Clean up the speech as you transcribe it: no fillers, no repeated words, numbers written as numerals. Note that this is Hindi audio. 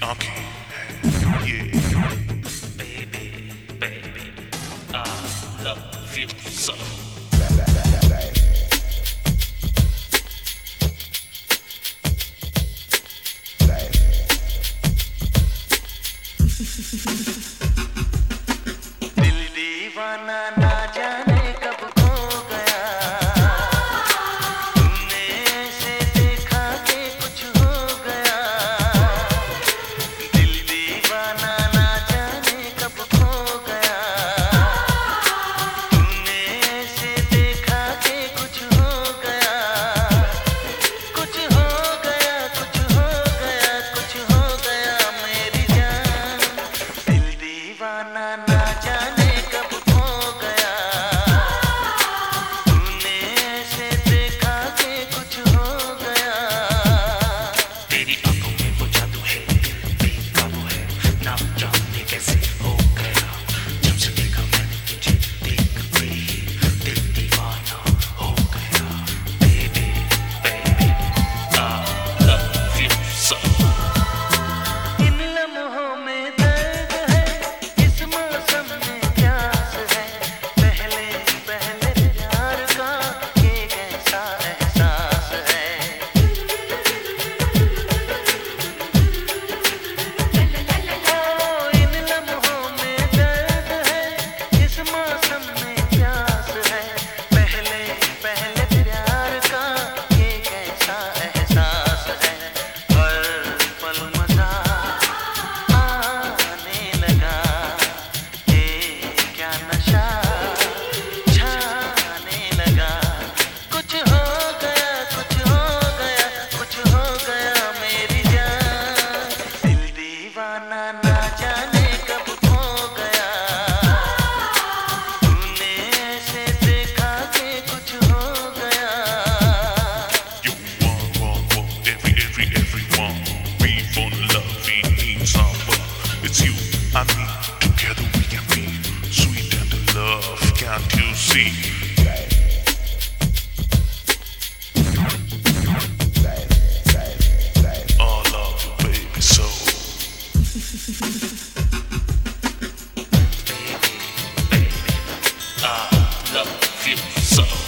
आंखें हैं ये Baby, baby, I love you so. दिल दीवाना ना जाने कब खो गया, तुमने ऐसे देखा कि कुछ हो गया। दिल दीवाना ना जाने कब खो गया, तुमने ऐसे देखा कि कुछ हो गया। कुछ हो गया, कुछ हो गया, कुछ हो गया मेरी जान। दिल दीवाना ना जाने कब खो गया, तूने ऐसे देखा कि कुछ हो गया। तेरी आंखों में वो जादू है, बेकाबू है, ना जाने कैसे हो गया। जब से देखा मैंने तुझे, देख के ही दिल दीवाना हो गया। Baby, baby, I love you so. इन लम्हों में दर्द है, इस मौसम में प्यास है। पहले पहले प्यार का ये कैसा एहसास है। ओ इन लम्हों में दर्द है, इस मौसम में प्यास है। पहले पहले प्यार का ये कैसा एहसास है। हर पल मजा आने लगा, ये क्या नशा छाने लगा। कुछ हो गया, कुछ हो गया, कुछ हो गया मेरी जान। दिल दीवाना ना जाने कब खो गया, तूने ऐसे देखा कि कुछ हो गया। You want everyone. We fall in love, we need someone. It's you and me, together we can be sweet and in love, can't you see? I love you, baby, so. I love you so.